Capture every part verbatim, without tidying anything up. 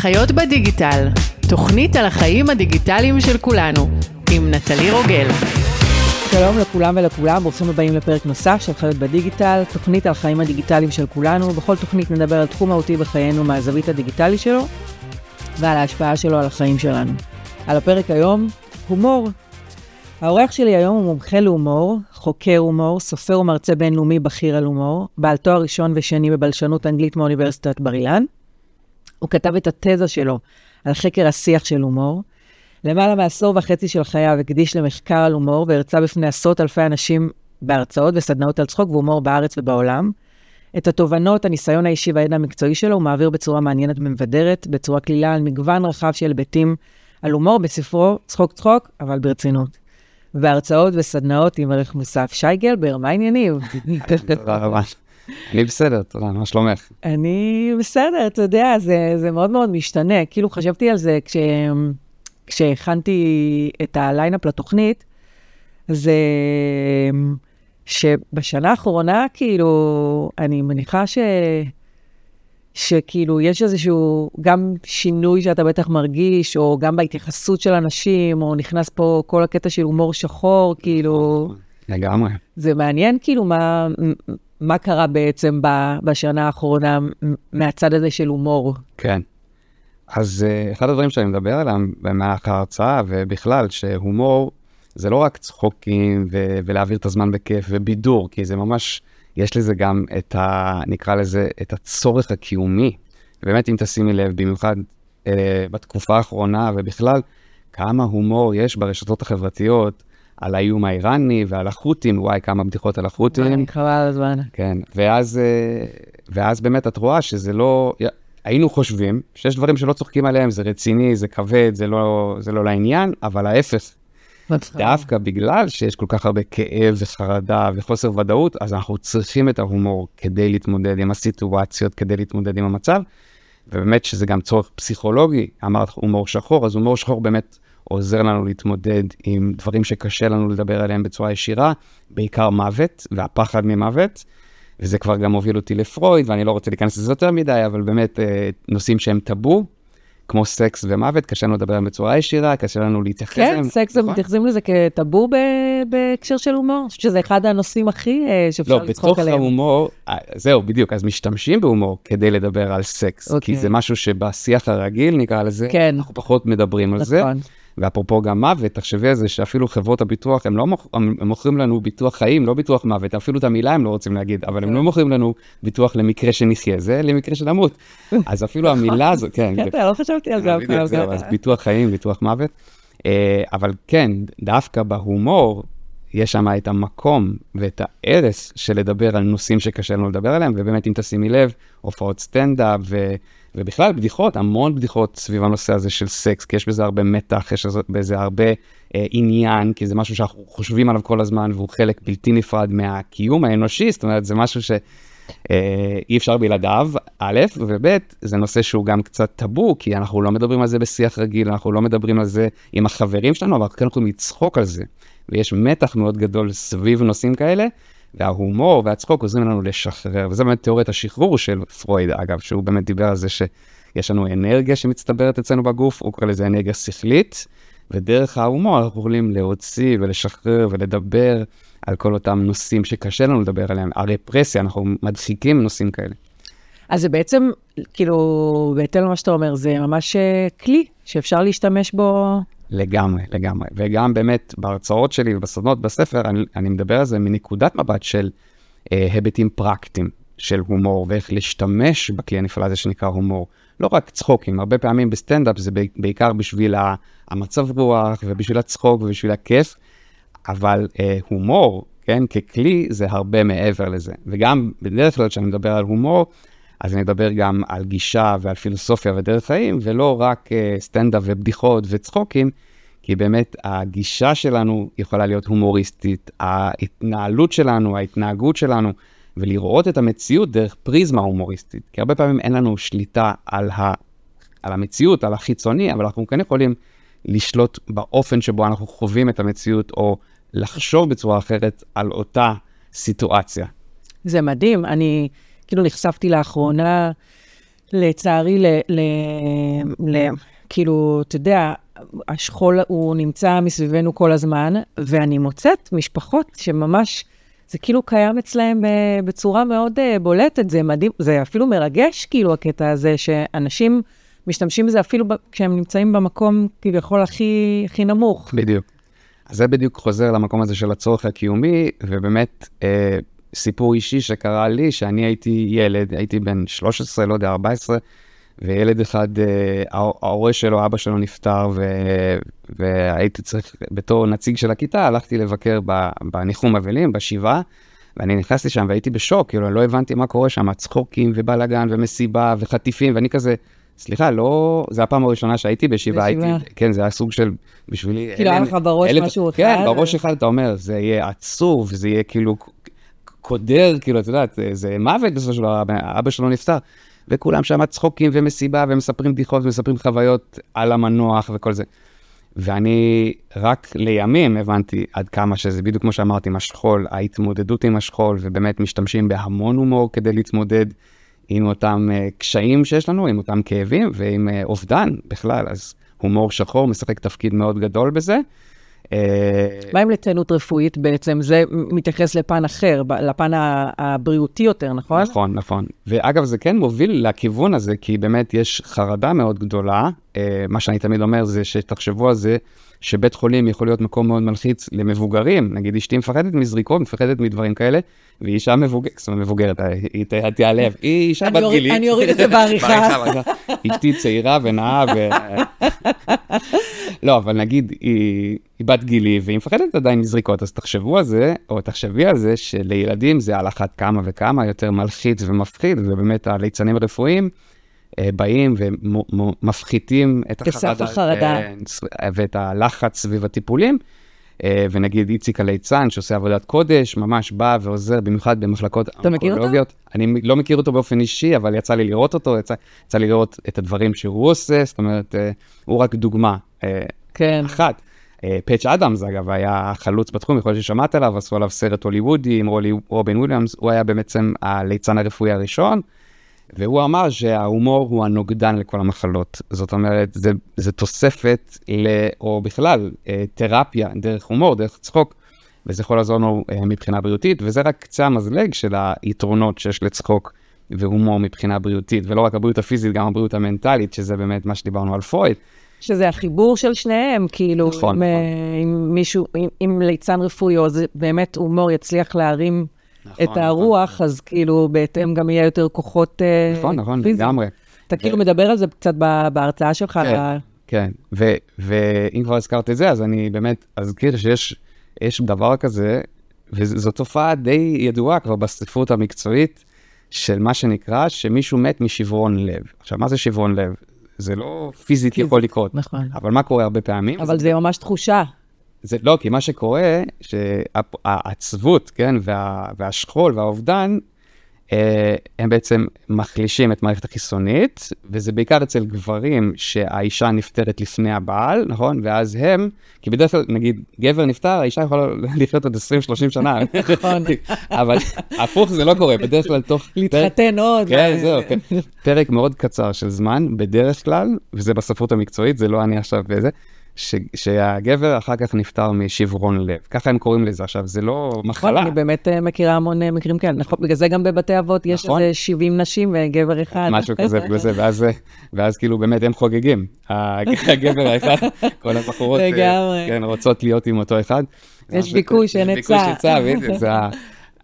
חיות בדיגיטל, תוכנית על החיים הדיגיטליים של כולנו, עם נטלי רוגל. שלום לכולם ולכולם, ברוכים הבאים לפרק נוסף של חיות בדיגיטל, תוכנית על החיים הדיגיטליים של כולנו. בכל תוכנית נדבר על תחום מהותי בחיינו מהזווית הדיגיטלי שלו, ועל ההשפעה שלו על החיים שלנו. על הפרק היום, הומור. האורח שלי היום הוא מומחה להומור, חוקר הומור, סופר ומרצה בינלאומי בכיר על הומור, בעל תואר ראשון ושני בבלשנות אנגלית מאוניברסיטת בר אילן. הוא כתב את התזה שלו על חקר השיח של הומור. למעלה מעשור וחצי של חייו הקדיש למחקר על הומור, והרצה בפני עשרות אלפי אנשים בהרצאות וסדנאות על צחוק והומור בארץ ובעולם. את התובנות, הניסיון האישי והידע המקצועי שלו הוא מעביר בצורה מעניינת ומבדרת, בצורה כלילה על מגוון רחב של היבטים על הומור בספרו צחוק צחוק, אבל ברצינות. בהרצאות וסדנאות עם ערך מוסף. שי גלבר, מה העניינים? תודה רבה. אני בסדר, תודה, מה שלומך? אני בסדר, אתה יודע, זה, זה מאוד מאוד משתנה. כאילו חשבתי על זה כש, כשהכנתי את הליינאפ לתוכנית, זה שבשנה האחרונה, כאילו, אני מניחה ש... שכאילו יש איזשהו גם שינוי שאתה בטח מרגיש, או גם בהתייחסות של אנשים, או נכנס פה כל הקטע של הומור שחור, כאילו... לגמרי. זה מעניין, כאילו, מה, מה קרה בעצם בשנה האחרונה מהצד הזה של הומור? כן. אז אחד הדברים שאני מדבר עליהם במהלך ההרצאה, ובכלל, שהומור זה לא רק צחוקים ו- ולהעביר את הזמן בכיף ובידור, כי זה ממש... יש לזה גם את ה... נקרא לזה, את הצורך הקיומי. באמת, אם תשימי לב, במיוחד אה, בתקופה האחרונה, ובכלל, כמה הומור יש ברשתות החברתיות, על האיום האיראני ועל החות'ים, וואי, כמה בדיחות על החות'ים. חבל על הזמן. כן, ואז, אה, ואז באמת את רואה שזה לא... היינו חושבים שיש דברים שלא צוחקים עליהם, זה רציני, זה כבד, זה לא, זה לא לעניין, אבל ההפך. דווקא בגלל שיש כל כך הרבה כאב וחרדה וחוסר ודאות, אז אנחנו צריכים את ההומור כדי להתמודד עם הסיטואציות, כדי להתמודד עם המצב, ובאמת שזה גם צורך פסיכולוגי. אמרת הומור שחור, אז הומור שחור באמת עוזר לנו להתמודד עם דברים שקשה לנו לדבר עליהם בצורה ישירה, בעיקר מוות והפחד ממוות, וזה כבר גם הוביל אותי לפרויד, ואני לא רוצה להיכנס לזה יותר מדי, אבל באמת נושאים שהם טאבו, כמו סקס ומוות, קשה לנו לדבר בצורה ישירה, קשה לנו להתייחס כן, סקס, הם מתייחסים לזה כטאבו בהקשר של הומור, שזה אחד הנושאים הכי שאפשר לצחוק עליהם. לא, בתוך ההומור, זהו, בדיוק, אז משתמשים בהומור כדי לדבר על סקס, כי זה משהו שבשיח הרגיל, נקרא לזה, אנחנו פחות מדברים על זה, ואפרופו גם מוות, תחשבי על זה שאפילו חברות הביטוח, הם לא מוכרים לנו ביטוח חיים, לא ביטוח מוות, אפילו את המילה הם לא רוצים להגיד, אבל הם לא מוכרים לנו ביטוח למקרה שנחיה, זה למקרה של למות. אז אפילו המילה הזו, כן. כן, לא חשבתי על זה. אז ביטוח חיים, ביטוח מוות. אבל כן, דווקא בהומור, יש שם את המקום ואת הערס של לדבר על נושאים שקשה לנו לדבר עליהם, ובאמת אם תשימי לב, הופעות סטנדאפ ו... ובכלל בדיחות, המון בדיחות סביב הנושא הזה של סקס, כי יש בזה הרבה מתח, יש בזה הרבה אה, עניין, כי זה משהו שאנחנו חושבים עליו כל הזמן, והוא חלק בלתי נפרד מהקיום האנושי, זאת אומרת, זה משהו שאי אה, אפשר בלעדיו, א', וב', זה נושא שהוא גם קצת טאבו, כי אנחנו לא מדברים על זה בשיח רגיל, אנחנו לא מדברים על זה עם החברים שלנו, אבל אנחנו יכולים לצחוק על זה, ויש מתח מאוד גדול סביב נושאים כאלה, וההומור והצחוק עוזרים לנו לשחרר, וזה באמת תיאוריית השחרור של פרויד, אגב, שהוא באמת דיבר על זה שיש לנו אנרגיה שמצטברת אצלנו בגוף, הוא קורא לזה אנרגיה שכלית, ודרך ההומור אנחנו יכולים להוציא ולשחרר ולדבר על כל אותם נושאים שקשה לנו לדבר עליהם, הרפרסיה, אנחנו מדחיקים נושאים כאלה. אז זה בעצם, כאילו, בהתאם למה שאתה אומר, זה ממש כלי שאפשר להשתמש בו... לגמרי, לגמרי. וגם באמת בהרצאות שלי ובסדנות בספר, אני, אני מדבר על זה מנקודת מבט של אה, היבטים פרקטיים של הומור, ואיך להשתמש בכלי הנפלא הזה שנקרא הומור. לא רק צחוקים, הרבה פעמים בסטנדאפ זה בעיקר בשביל המצב רוח, ובשביל הצחוק ובשביל הכיף, אבל אה, הומור, כן, ככלי זה הרבה מעבר לזה. וגם בדרך כלל כשאני מדבר על הומור, אז אני אדבר גם על גישה ועל פילוסופיה ודרך חיים, ולא רק uh, סטנדאפ ובדיחות וצחוקים, כי באמת הגישה שלנו יכולה להיות הומוריסטית, ההתנהלות שלנו, ההתנהגות שלנו, ולראות את המציאות דרך פריזמה הומוריסטית. כי הרבה פעמים אין לנו שליטה על, ה, על המציאות, על החיצוני, אבל אנחנו כן יכולים לשלוט באופן שבו אנחנו חווים את המציאות, או לחשוב בצורה אחרת על אותה סיטואציה. זה מדהים, אני... כאילו נחשפתי לאחרונה לצערי, ל, ל, ל, כאילו, אתה יודע, השכול הוא נמצא מסביבנו כל הזמן, ואני מוצאת משפחות שממש, זה כאילו קיים אצלהם בצורה מאוד בולטת, זה מדהים, זה אפילו מרגש, כאילו, הקטע הזה, שאנשים משתמשים בזה אפילו כשהם נמצאים במקום כביכול הכי, הכי נמוך. בדיוק. אז זה בדיוק חוזר למקום הזה של הצורך הקיומי, ובאמת אה, סיפור אישי שקרה לי, שאני הייתי ילד, הייתי בן שלוש עשרה, לא יודע, ארבע עשרה, וילד אחד, אה, ההורה שלו, אבא שלו נפטר, ו, והייתי צריך, בתור נציג של הכיתה, הלכתי לבקר בניחום אבלים, בשבעה, ואני נכנסתי שם והייתי בשוק, כאילו, לא הבנתי מה קורה שם, צחוקים ובלגן ומסיבה וחטיפים, ואני כזה, סליחה, לא, זה הפעם הראשונה שהייתי בשבעה, הייתי, כן, זה היה סוג של, בשבילי... כאילו, היה לך בראש משהו אחד? כן, בראש אחד אתה אומר, זה יהיה עצוב, זה יהיה כאילו קודר, כאילו, אתה יודעת, זה מוות בסופו של דבר, אבא שלו נפטר, וכולם שם צחוקים ומסיבה, ומספרים בדיחות ומספרים חוויות על המנוח וכל זה. ואני רק לימים הבנתי עד כמה שזה בדיוק כמו שאמרתי, עם השכול, ההתמודדות עם השכול, ובאמת משתמשים בהמון הומור כדי להתמודד עם אותם uh, קשיים שיש לנו, עם אותם כאבים, ועם uh, אובדן בכלל, אז הומור שחור משחק תפקיד מאוד גדול בזה. מה עם ליצנות רפואית בעצם? זה מתייחס לפן אחר, לפן הבריאותי יותר, נכון? נכון, נכון. ואגב, זה כן מוביל לכיוון הזה, כי באמת יש חרדה מאוד גדולה. מה שאני תמיד אומר זה שתחשבו על זה, שבית חולים יכול להיות מקום מאוד מלחיץ למבוגרים. נגיד, אשתי מפחדת מזריקות, מפחדת מדברים כאלה, והיא אישה מבוגרת, זאת אומרת, מבוגרת, היא תיעלב, היא אישה בת גילי. אני אוריד את זה בעריכה. אשתי צעירה ונאה, ו... לא, אבל נגיד, היא בת גילי, והיא מפחדת עדיין מזריקות, אז תחשבו על זה, או תחשבי על זה, שלילדים זה על אחת כמה וכמה, יותר מלחיץ ומפחיד, ובאמת הליצנים הרפואיים, באים ומפחיתים את החרדה, החרדה. ואת הלחץ סביב הטיפולים, ונגיד איציק הליצן שעושה עבודת קודש, ממש בא ועוזר במיוחד במחלקות אונקולוגיות. אני לא מכיר אותו באופן אישי, אבל יצא לי לראות אותו, יצא, יצא לי לראות את הדברים שהוא עושה, זאת אומרת, הוא רק דוגמה כן. אחת. פאץ' אדמס, אגב, היה חלוץ בתחום, יכול להיות ששמעת עליו, עשו עליו סרט הוליוודי עם רובין וויליאמס, הוא היה בעצם הליצן הרפואי הראשון, והוא אמר שההומור הוא הנוגדן לכל המחלות. זאת אומרת, זה, זה תוספת, ל, או בכלל, תרפיה דרך הומור, דרך צחוק, וזה יכול לעזור לנו מבחינה בריאותית, וזה רק קצה המזלג של היתרונות שיש לצחוק והומור מבחינה בריאותית, ולא רק הבריאות הפיזית, גם הבריאות המנטלית, שזה באמת מה שדיברנו על פרויד. שזה החיבור של שניהם, כאילו, נכון, אם, נכון. אם מישהו, אם, אם ליצן רפואי, או זה באמת הומור יצליח להרים נכון, את הרוח, נכון. אז כאילו בהתאם גם יהיה יותר כוחות נכון, נכון, פיזיים. לגמרי. אתה ו... כאילו מדבר על זה קצת בהרצאה שלך. כן, ה... כן. ו- ואם כבר הזכרת את זה, אז אני באמת אזכיר שיש יש דבר כזה, וזו תופעה די ידועה כבר בספרות המקצועית, של מה שנקרא, שמישהו מת משברון לב. עכשיו, מה זה שברון לב? זה לא פיזית יכול לקרות. נכון. אבל מה קורה הרבה פעמים? אבל זה, זה ממש תחושה. זה לא, כי מה שקורה, שהעצבות, כן, וה, והשכול והאובדן, אה, הם בעצם מחלישים את מערכת החיסונית, וזה בעיקר אצל גברים שהאישה נפטרת לפני הבעל, נכון? ואז הם, כי בדרך כלל, נגיד, גבר נפטר, האישה יכולה לחיות עוד עשרים שלושים שנה. נכון. אבל הפוך זה לא קורה, בדרך כלל תוך... להתחתן עוד. כן, זהו, כן. פרק מאוד קצר של זמן, בדרך כלל, וזה בספרות המקצועית, זה לא אני עכשיו בזה, ש, שהגבר אחר כך נפטר משברון לב. ככה הם קוראים לזה. עכשיו, זה לא מחלה. אני באמת מכירה המון מקרים כאלה. נכון, בגלל זה גם בבתי אבות יש נכון? איזה שבעים נשים וגבר אחד. משהו כזה, בגלל זה, ואז, ואז כאילו באמת הם חוגגים. הגבר האחד, כל הבחורות כן, רוצות להיות עם אותו אחד. יש ביקוש, אין היצע. יש ביקוש היצע, בדיוק, זה ה...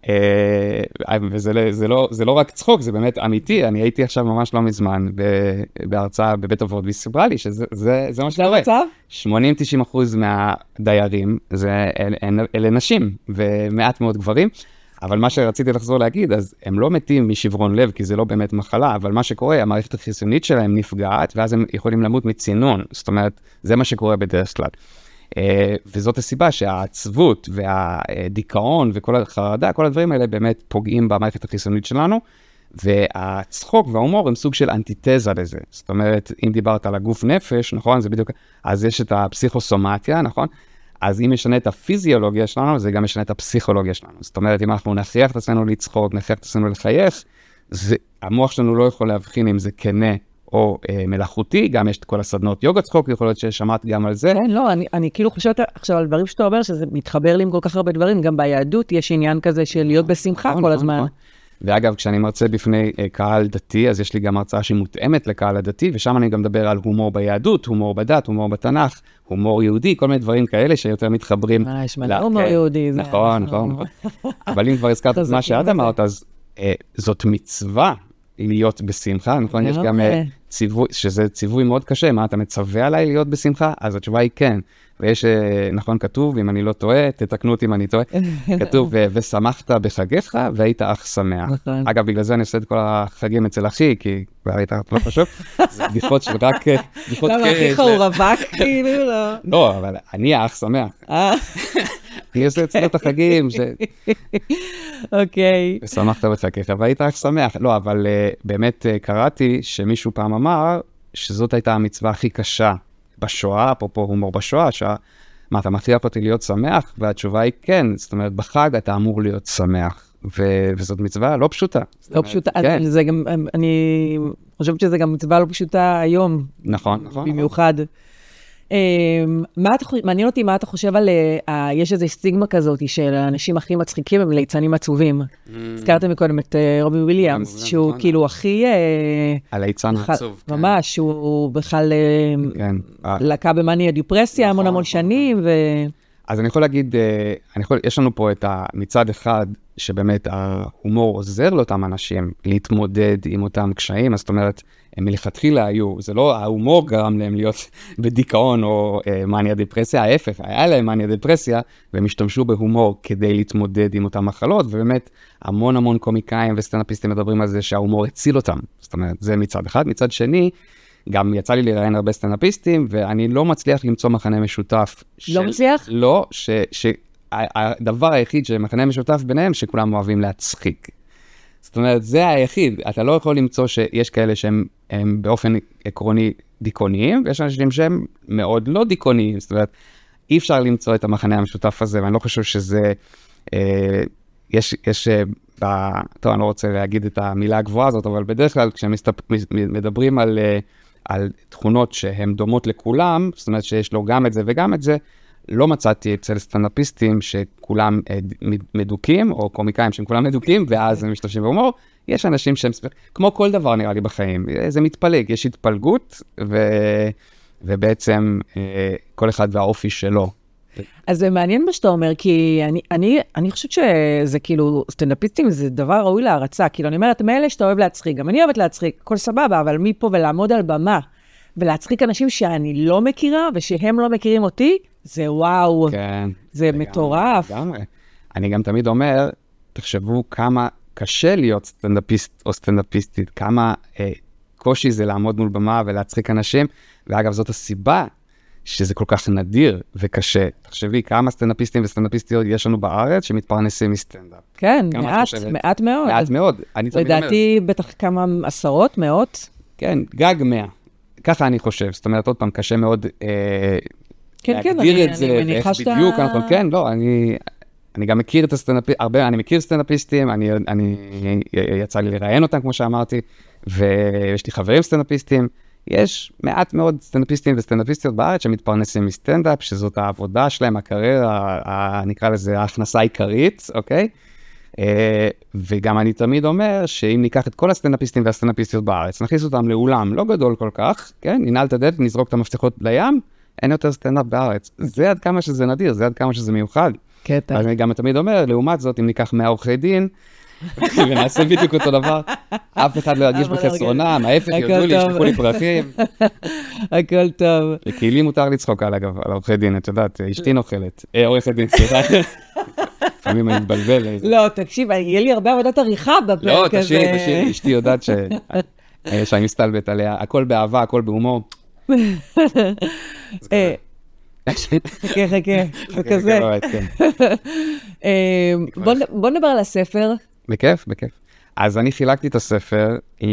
וזה זה לא, זה לא רק צחוק, זה באמת אמיתי. אני הייתי עכשיו ממש לא מזמן בהרצאה בבית אבות, והיא לי שזה זה, זה מה שקורה. שמונים עד תשעים אחוז מהדיירים זה, אלה, אלה נשים ומעט מאוד גברים, אבל מה שרציתי לחזור להגיד, אז הם לא מתים משברון לב, כי זה לא באמת מחלה, אבל מה שקורה, המערכת החיסונית שלהם נפגעת, ואז הם יכולים למות מצינון. זאת אומרת, זה מה שקורה בדרך כלל. Uh, וזאת הסיבה שהעצבות והדיכאון וכל החרדה, כל הדברים האלה באמת פוגעים במערכת החיסונית שלנו, והצחוק וההומור הם סוג של אנטיתזה לזה. זאת אומרת, אם דיברת על הגוף נפש, נכון? זה בדיוק, אז יש את הפסיכוסומטיה, נכון? אז אם משנה את הפיזיולוגיה שלנו, זה גם משנה את הפסיכולוגיה שלנו. זאת אומרת, אם אנחנו נכריח את עצמנו לצחוק, נכריח את עצמנו לחייך, זה, המוח שלנו לא יכול להבחין אם זה כנה או אה, מלאכותי, גם יש את כל הסדנות יוגה צחוק, יכול להיות ששמעת גם על זה. כן, לא, אני, אני כאילו חושבת עכשיו על דברים שאתה אומר, שזה מתחבר לי עם כל כך הרבה דברים, גם ביהדות יש עניין כזה של להיות בשמחה כל הזמן. ואגב, כשאני מרצה בפני uh, קהל דתי, אז יש לי גם הרצאה שמותאמת לקהל הדתי, ושם אני גם מדבר על הומור ביהדות, הומור בדת, הומור בתנ"ך, הומור יהודי, כל מיני דברים כאלה שיותר מתחברים. אה, יש מלא הומור יהודי. נכון, נכון, נכון. אבל אם כבר הזכרת את מה שאת אמרת, אז זאת מצווה להיות בשמחה, נכון? יש גם ציווי, שזה ציווי מאוד קשה, מה אתה מצווה עליי להיות בשמחה? אז התשובה היא כן. ויש, נכון, כתוב, אם אני לא טועה, תתקנו אותי אם אני טועה, כתוב, ושמחת בחגיך והיית אך שמח. אגב, בגלל זה אני עושה את כל החגים אצל אחי, כי כבר היית לא חשוב, זה בדיחות של רק, בדיחות למה אחיך הוא רווק? כאילו לא. לא, אבל אני האח שמח. אני עושה אצלו את החגים, ש... אוקיי. ושמחת בחגיך והיית אך שמח. לא, אבל באמת קראתי שמישהו פעם אמר, שזאת הייתה המצווה הכי קשה בשואה, אפרופו הומור בשואה, שה... מה, אתה מכריח אותי להיות שמח? והתשובה היא כן, זאת אומרת, בחג אתה אמור להיות שמח, ו... וזאת מצווה לא פשוטה. לא פשוטה, כן. זה גם, אני חושבת שזה גם מצווה לא פשוטה היום. נכון, נכון. במיוחד. מה אתה, מעניין אותי מה אתה חושב על, יש איזו סטיגמה כזאת של האנשים הכי מצחיקים הם ליצנים עצובים. הזכרתם מקודם את רובין וויליאמס, שהוא כאילו הכי... הליצן העצוב. ממש, הוא בכלל לקה במאניה דיפרסיה המון המון שנים. אז אני יכול להגיד, יש לנו פה את מצד אחד, שבאמת ההומור עוזר לאותם אנשים להתמודד עם אותם קשיים, אז זאת אומרת, הם מלכתחילה היו, זה לא ההומור גרם להם להיות בדיכאון או אה, מניה דיפרסיה, ההפך, היה להם מניה דיפרסיה, והם השתמשו בהומור כדי להתמודד עם אותם מחלות, ובאמת המון המון קומיקאים וסטנאפיסטים מדברים על זה שההומור הציל אותם, זאת אומרת, זה מצד אחד. מצד שני, גם יצא לי לראיין הרבה סטנאפיסטים, ואני לא מצליח למצוא מחנה משותף. לא של... מצליח? לא, ש... ש... הדבר היחיד שמחנה משותף ביניהם, שכולם אוהבים להצחיק. זאת אומרת, זה היחיד. אתה לא יכול למצוא שיש כאלה שהם באופן עקרוני דיכאוניים, ויש אנשים שהם מאוד לא דיכאוניים. זאת אומרת, אי אפשר למצוא את המחנה המשותף הזה, ואני לא חושב שזה... אה, יש... יש ב... טוב, אני לא רוצה להגיד את המילה הגבוהה הזאת, אבל בדרך כלל כשהם מדברים על, על תכונות שהן דומות לכולם, זאת אומרת שיש לו גם את זה וגם את זה, לא מצאתי אצל סטנדאפיסטים שכולם מדוקים, או קומיקאים שהם כולם מדוקים, ואז הם משתמשים בהומור. יש אנשים שהם, כמו כל דבר נראה לי בחיים, זה מתפלג, יש התפלגות, ו... ובעצם כל אחד והאופי שלו. אז זה מעניין מה שאתה אומר, כי אני, אני, אני חושבת שזה כאילו, סטנדאפיסטים זה דבר ראוי להרצה, כאילו אני אומרת, מאלה שאתה אוהב להצחיק, גם אני אוהבת להצחיק, הכל סבבה, אבל מפה ולעמוד על במה, ולהצחיק אנשים שאני לא מכירה, ושהם לא מכירים אותי, זה וואו, כן, זה מטורף. לגמרי. אני גם תמיד אומר, תחשבו כמה קשה להיות סטנדאפיסט או סטנדאפיסטית, כמה אה, קושי זה לעמוד מול במה ולהצחיק אנשים, ואגב זאת הסיבה שזה כל כך נדיר וקשה. תחשבי כמה סטנדאפיסטים וסטנדאפיסטיות יש לנו בארץ שמתפרנסים מסטנדאפ. כן, מעט, מעט מאוד. מעט מאוד. לדעתי בטח כמה עשרות, מאות. כן, גג מאה. ככה אני חושב. זאת אומרת, עוד פעם, קשה מאוד כן, כן, להגדיר את זה, איך בדיוק, אנחנו, כן, לא, אני, אני גם מכיר את הסטנדאפיסטים, הרבה, אני מכיר סטנדאפיסטים, אני, אני, יצא לי לראיין אותם, כמו שאמרתי, ויש לי חברים סטנדאפיסטים, יש מעט מאוד סטנדאפיסטים וסטנדאפיסטיות בארץ שמתפרנסים מסטנדאפ, שזאת העבודה שלהם, הקריירה, נקרא לזה ההכנסה העיקרית, אוקיי? וגם אני תמיד אומר שאם ניקח את כל הסטנדאפיסטים והסטנדאפיסטיות בארץ, נכניס אותם לאולם לא גדול כל כך, כן? ננעל את הדלת, נזרוק את המפתחות לים, אין יותר סטנדאפ בארץ. זה עד כמה שזה נדיר, זה עד כמה שזה מיוחד. קטע. אז אני גם תמיד אומר, לעומת זאת, אם ניקח מאה עורכי דין, ונעשה בדיוק אותו דבר, אף אחד לא ירגיש בחסרונם, ההפך, יודעו לי, ישלחו לי פרחים. הכל טוב. וכאילו מותר לצחוק על אגב, על עורכי דין, את יודעת, אשתי נוחלת. אה, עורכי דין, סליחה. לפעמים אני מתבלבל. לא, תקשיב, יהיה לי הרבה עבודת עריכה בפרק הזה. לא, תשאירי, תשאירי, אשתי יודעת שאני מסתלבט עליה, הכל באהבה, הכל בהומור. חכה, חכה, זה כזה. בוא נדבר על הספר. בכיף, בכיף. אז אני חילקתי את הספר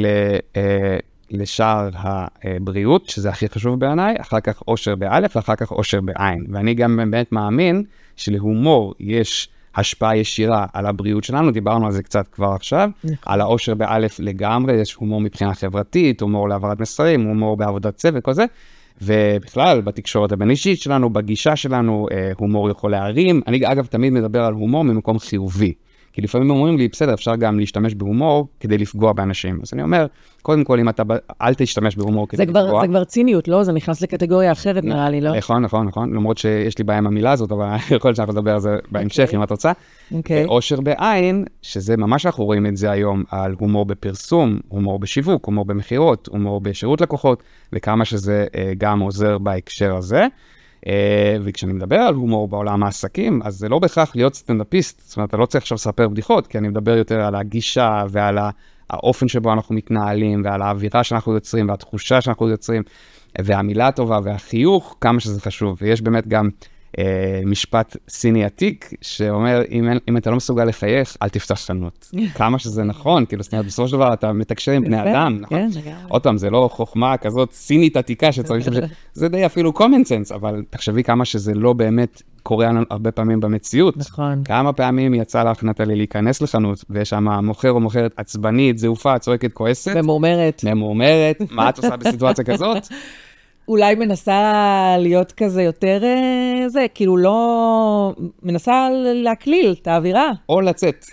לשער הבריאות, שזה הכי חשוב בעיניי, אחר כך אושר באלף, ואחר כך אושר בעין. ואני גם באמת מאמין שלהומור יש השפעה ישירה על הבריאות שלנו, דיברנו על זה קצת כבר עכשיו, על העושר באלף לגמרי, יש הומור מבחינה חברתית, הומור להעברת מסרים, הומור בעבודת צוות, כל זה, ובכלל, בתקשורת הבין-אישית שלנו, בגישה שלנו, הומור יכול להרים. אני אגב תמיד מדבר על הומור ממקום חיובי, כי לפעמים אומרים לי, בסדר, אפשר גם להשתמש בהומור כדי לפגוע באנשים. אז אני אומר, קודם כל, אם אתה, אל תשתמש בהומור כדי כבר, לפגוע. זה כבר ציניות, לא? זה נכנס לקטגוריה אחרת, נראה לי, לא? נכון, נכון, נכון. למרות שיש לי בעיה עם המילה הזאת, אבל יכול להיות שאנחנו נדבר על זה בהמשך, אם את רוצה. עושר בעין, שזה ממש אנחנו רואים את זה היום, על הומור בפרסום, הומור בשיווק, הומור במחירות, הומור בשירות לקוחות, וכמה שזה גם עוזר בהקשר הזה. וכשאני מדבר על הומור בעולם העסקים, אז זה לא בהכרח להיות סטנדאפיסט, זאת אומרת, אתה לא צריך עכשיו לספר בדיחות, כי אני מדבר יותר על הגישה ועל האופן שבו אנחנו מתנהלים, ועל האווירה שאנחנו יוצרים, והתחושה שאנחנו יוצרים, והמילה הטובה והחיוך, כמה שזה חשוב. ויש באמת גם אה, משפט סיני עתיק, שאומר, אם, אם אתה לא מסוגל לחייך, אל תפתח חנות. כמה שזה נכון, כאילו, בסופו של דבר אתה מתקשר עם בני אדם, נכון? עוד פעם, זה לא חוכמה כזאת סינית עתיקה שצריך, זה די אפילו common sense, אבל תחשבי כמה שזה לא באמת קורה לנו הרבה פעמים במציאות. נכון. כמה פעמים יצא לך, נטלי, להיכנס לחנות, ויש שם מוכר או מוכרת עצבנית, זעופה, צועקת, כועסת. ממורמרת. ממורמרת. מה את עושה בסיטואציה כזאת? אולי מנסה להיות כזה יותר, זה, כאילו לא, מנסה להקליל את האווירה. או לצאת.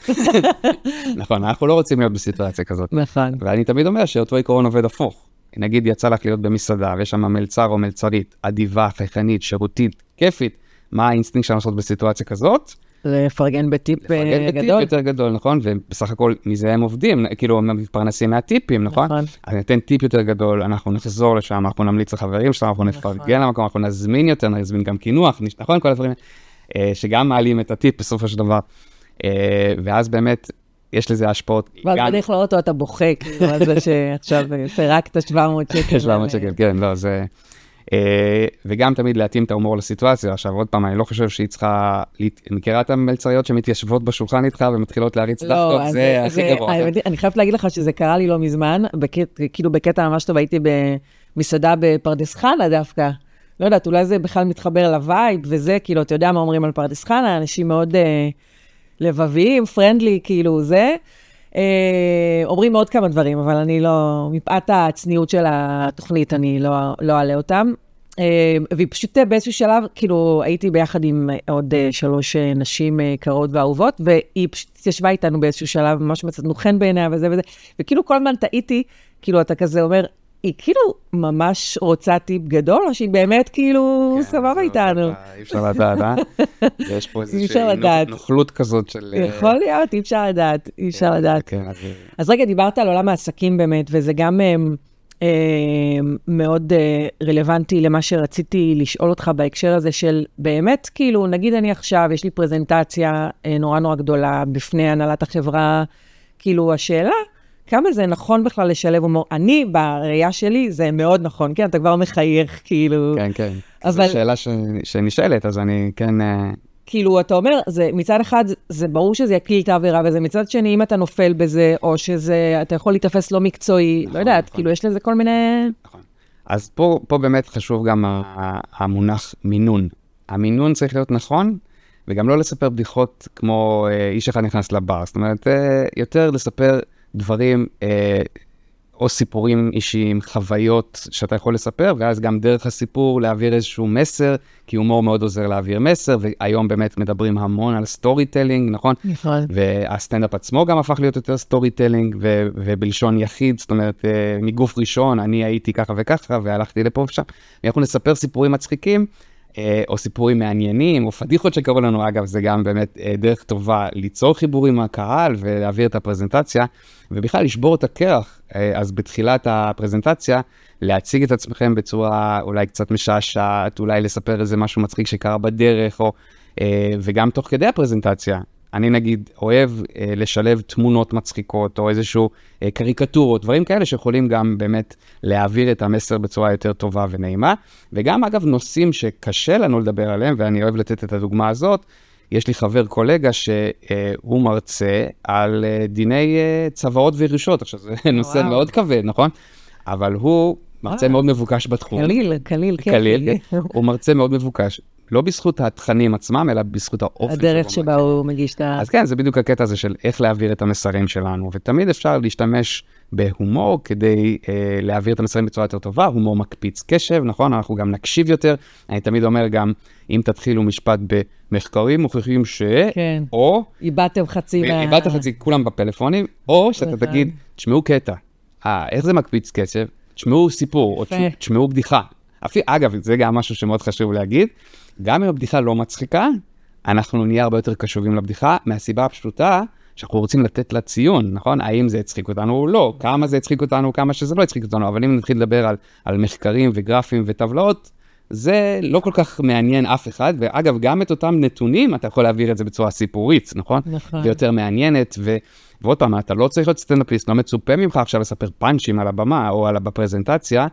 נכון, אנחנו לא רוצים להיות בסיטואציה כזאת. נכון. ואני תמיד אומר שאותו עיקרון עובד הפוך. נגיד יצא לך להיות במסעדה, ויש שם מלצר או מלצרית, אדיבה, חייכנית, שירותית, כיפית. מה האינסטינקט שלנו לעשות בסיטואציה כזאת? לפרגן בטיפ גדול. לפרגן בטיפ יותר גדול, נכון? ובסך הכל מזה הם עובדים, כאילו הם מתפרנסים מהטיפים, נכון? נכון. אז ניתן טיפ יותר גדול, אנחנו נחזור לשם, אנחנו נמליץ לחברים שלנו, אנחנו נפרגן למקום, אנחנו נזמין יותר, נזמין גם כינוח, נכון? כל הדברים, שגם מעלים את הטיפ בסופו של דבר. ואז באמת, יש לזה השפעות. ואז בדרך כלל אותו אתה בוכה, כאילו, על זה שעכשיו פרקת שבע מאות שקל. שבע מאות שקל, כן, לא, זה... וגם תמיד להתאים את ההומור לסיטואציה. עכשיו, עוד פעם, אני לא חושב שהיא צריכה, מכירה את המלצריות שמתיישבות בשולחן איתך ומתחילות להריץ דחתות, זה הכי גרוע. אני חייבת להגיד לך שזה קרה לי לא מזמן, כאילו בקטע ממש טוב, הייתי במסעדה בפרדס חנה דווקא. לא יודעת, אולי זה בכלל מתחבר לווייב וזה, כאילו, אתה יודע מה אומרים על פרדס חנה, אנשים מאוד לבביים, פרנדלי, כאילו זה. אומרים עוד כמה דברים, אבל אני לא, מפאת הצניעות של התוכנית, אני לא אעלה אותם. והיא פשוט באיזשהו שלב, כאילו, הייתי ביחד עם עוד שלוש נשים קרות ואהובות, והיא פשוט ישבה איתנו באיזשהו שלב, ממש מצאנו חן בעיניה וזה וזה, וכאילו כל הזמן טעיתי, כאילו אתה כזה אומר, היא כאילו ממש רוצה טיפ גדול, או שהיא באמת כאילו סבבה איתנו. אי אפשר לדעת, אה? יש פה איזושהי נוכלות כזאת של... יכול להיות, אי אפשר לדעת, אי אפשר לדעת. אז רגע, דיברת על עולם העסקים באמת, וזה גם מאוד רלוונטי למה שרציתי לשאול אותך בהקשר הזה של באמת, כאילו, נגיד אני עכשיו, יש לי פרזנטציה נורא נורא גדולה בפני הנהלת החברה, כאילו השאלה, כמה זה נכון בכלל לשלב הומור? אני, בראייה שלי, זה מאוד נכון, כן? אתה כבר מחייך, כאילו... כן, כן. אבל... זו שאלה ש... שנשאלת, אז אני כן... כאילו, אתה אומר, זה, מצד אחד, זה ברור שזה יקליל את העבירה, וזה מצד שני, אם אתה נופל בזה, או שזה, אתה יכול להתאפס לא מקצועי, נכון, לא יודעת, נכון. כאילו, יש לזה כל מיני... נכון. אז פה, פה באמת חשוב גם המונח מינון. המינון צריך להיות נכון, וגם לא לספר בדיחות כמו איש אחד נכנס לבר. זאת אומרת, יותר לספר... דברים אה, או סיפורים אישיים, חוויות שאתה יכול לספר, ואז גם דרך הסיפור להעביר איזשהו מסר, כי הומור מאוד עוזר להעביר מסר, והיום באמת מדברים המון על סטורי טלינג, נכון? נכון. והסטנדאפ עצמו גם הפך להיות יותר סטורי טלינג, ו- ובלשון יחיד, זאת אומרת, אה, מגוף ראשון, אני הייתי ככה וככה, והלכתי לפה ושם, ואנחנו נספר סיפורים מצחיקים, או סיפורים מעניינים, או פדיחות שקראו לנו, אגב, זה גם באמת דרך טובה ליצור חיבורים מהקהל ולהעביר את הפרזנטציה, ובכלל לשבור את הקרח. אז בתחילת הפרזנטציה, להציג את עצמכם בצורה אולי קצת משעשעת, אולי לספר איזה משהו מצחיק שקרה בדרך, או, וגם תוך כדי הפרזנטציה. אני נגיד אוהב אה, לשלב תמונות מצחיקות, או איזשהו אה, קריקטורות, דברים כאלה שיכולים גם באמת להעביר את המסר בצורה יותר טובה ונעימה, וגם אגב נושאים שקשה לנו לדבר עליהם, ואני אוהב לתת את הדוגמה הזאת, יש לי חבר קולגה שהוא מרצה על אה, דיני אה, צוואות וירושות, עכשיו זה נושא וואו. מאוד כבד, נכון? אבל הוא מרצה מאוד מבוקש בתחום. קליל, קליל, קליל, כן. הוא מרצה מאוד מבוקש, לא בזכות התכנים עצמם, אלא בזכות האופן. הדרך שבה הוא מגיש את ה... אז כן, זה בדיוק הקטע הזה של איך להעביר את המסרים שלנו, ותמיד אפשר להשתמש בהומור כדי אה, להעביר את המסרים בצורה יותר טובה, הומור מקפיץ קשב, נכון? אנחנו גם נקשיב יותר, אני תמיד אומר גם, אם תתחילו משפט במחקרים מוכיחים ש... כן. או... איבדתם חצי מה... איבדתם חצי, כולם בפלאפונים, או שאתה תגיד, תשמעו קטע, אה, איך זה מקפיץ קשב? תשמעו סיפור, או תשמעו בדיחה. אפילו, אגב, זה גם משהו שמאוד חשוב להגיד, גם אם הבדיחה לא מצחיקה, אנחנו נהיה הרבה יותר קשובים לבדיחה, מהסיבה הפשוטה שאנחנו רוצים לתת לה ציון, נכון? האם זה הצחיק אותנו או לא, כמה זה הצחיק אותנו, כמה שזה לא הצחיק אותנו, אבל אם נתחיל לדבר על, על מחקרים וגרפים וטבלאות, זה לא כל כך מעניין אף אחד, ואגב, גם את אותם נתונים, אתה יכול להעביר את זה בצורה סיפורית, נכון? נכון. ויותר מעניינת, ו... ועוד פעם, אתה לא צריך להיות סטנדאפיסט, לא מצופה ממך עכשיו לספר פאנצ'ים על הבמה או על בפרזנטציה,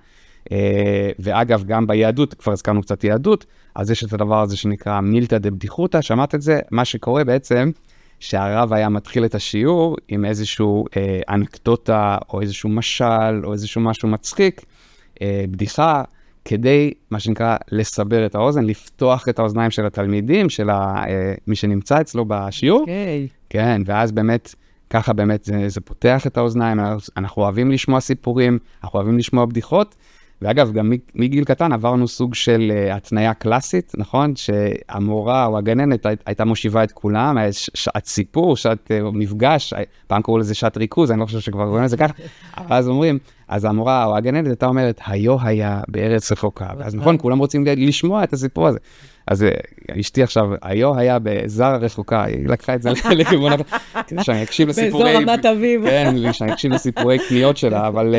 ואגב, גם ביהדות, כבר הזכרנו קצת יהדות, אז יש את הדבר הזה שנקרא מילתא דבדיחותא, שמעת את זה? מה שקורה בעצם, שהרב היה מתחיל את השיעור עם איזשהו אה, אנקדוטה, או איזשהו משל, או איזשהו משהו מצחיק, אה, בדיחה, כדי, מה שנקרא, לסבר את האוזן, לפתוח את האוזניים של התלמידים, של ה, אה, מי שנמצא אצלו בשיעור. אוקיי. כן, ואז באמת, ככה באמת זה, זה פותח את האוזניים, אנחנו אוהבים לשמוע סיפורים, אנחנו אוהבים לשמוע בדיחות, ואגב, גם מגיל קטן עברנו סוג של uh, התניה קלאסית, נכון? שהמורה או הגננת הי, הייתה מושיבה את כולם, היה שעת סיפור, שעת uh, מפגש, פעם קראו לזה שעת ריכוז, אני לא חושב שכבר רואים את זה ככה, אז אומרים, אז המורה או הגננת הייתה אומרת, היו היה בארץ רחוקה, אז נכון, כולם רוצים לשמוע את הסיפור הזה. אז אשתי עכשיו, היו היה בזר רחוקה, היא לקחה את זה לכיוון, כדי שאני אקשיב לסיפורי... באזור רמת אביב. כן, שאני אקשיב לסיפורי קניות שלה, אבל...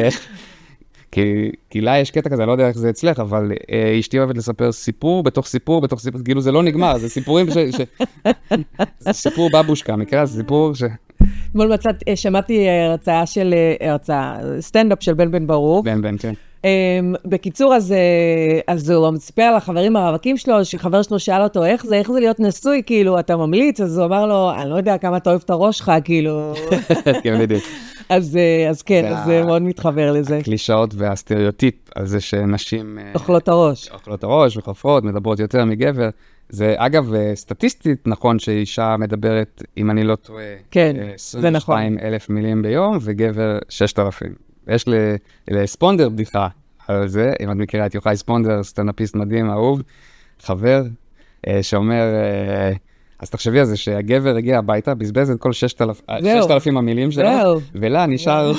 כי, כי לה יש קטע כזה, לא יודע איך זה אצלך, אבל אה, אשתי אוהבת לספר סיפור בתוך סיפור, בתוך סיפור, כאילו זה לא נגמר, זה סיפורים ש... ש... זה סיפור בבושקה, מקרה, זה סיפור ש... אתמול מצאת, שמעתי הרצאה של, הרצאה, סטנדאפ של בן בן ברוך. בן בן, כן. Um, בקיצור, אז, אז הוא מספר על החברים הרווקים שלו, שחבר שלו שאל אותו, איך זה, איך זה להיות נשוי, כאילו, אתה ממליץ? אז הוא אמר לו, אני לא יודע כמה אתה אוהב את הראש שלך, כאילו... כן, בדיוק. אז, אז כן, אז זה מאוד מתחבר לזה. הקלישאות והסטריאוטיפ, על זה שנשים... אוכלות הראש. אוכלות הראש וחופרות, מדברות יותר מגבר. זה, אגב, סטטיסטית, נכון שאישה מדברת, אם אני לא טועה, כן, זה נכון. עשרים ושתיים אלף מילים ביום, וגבר ששת אלפים. יש לספונדר בדיחה על זה, אם את מכירה את יוחאי ספונדר, סטנדאפיסט מדהים, אהוב, חבר, שאומר, אז תחשבי על זה, שהגבר הגיע הביתה, בזבז את כל ששת אלפים המילים שלו, ולה נשאר...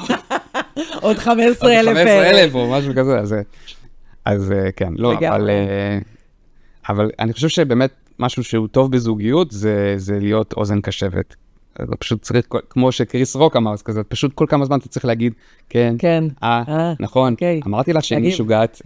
עוד חמישה עשר אלף. חמישה עשר אלף או משהו כזה, אז כן, לא, אבל... אבל אני חושב שבאמת משהו שהוא טוב בזוגיות, זה להיות אוזן קשבת. אתה פשוט צריך, כמו שקריס רוק אמר, אז כזה, פשוט כל כמה זמן אתה צריך להגיד, כן, כן, אה, נכון, אמרתי לך שאני משוגעת.